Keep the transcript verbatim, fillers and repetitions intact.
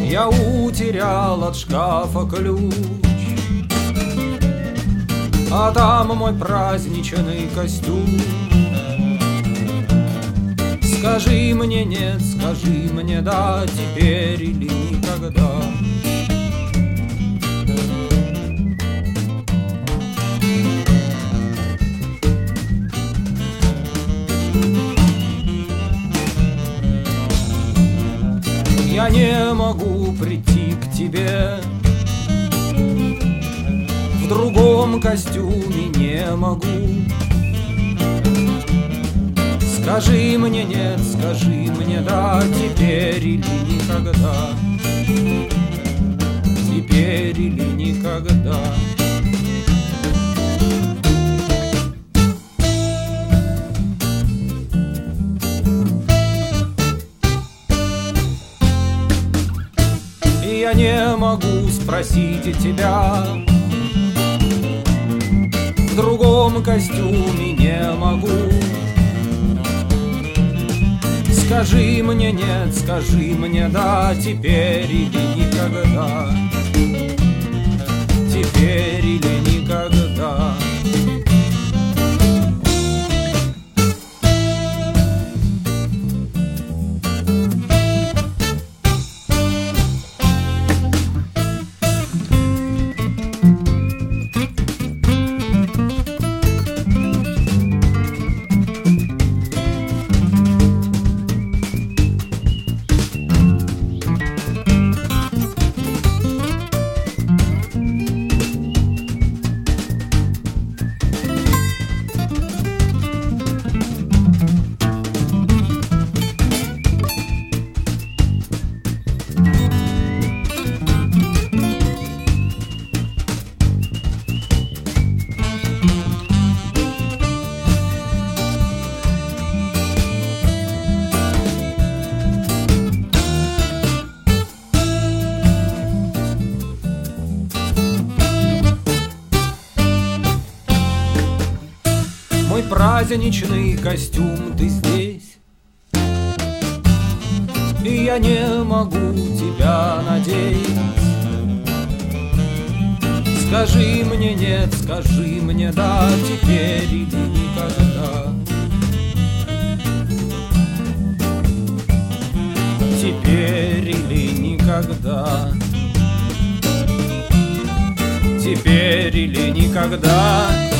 Я утерял от шкафа ключ, а там мой праздничный костюм. Скажи мне нет, скажи мне да, теперь или никогда. Я не могу прийти к тебе в другом костюме, не могу. Скажи мне нет, скажи мне да, теперь или никогда. Теперь или никогда. И я не могу спросить тебя в другом костюме, не могу. Скажи мне нет, скажи мне да, теперь или никогда. Теперь или никогда. Мой праздничный костюм, ты здесь, и я не могу тебя надеть. Скажи мне нет, скажи мне да, теперь или никогда. Теперь или никогда. Теперь или никогда.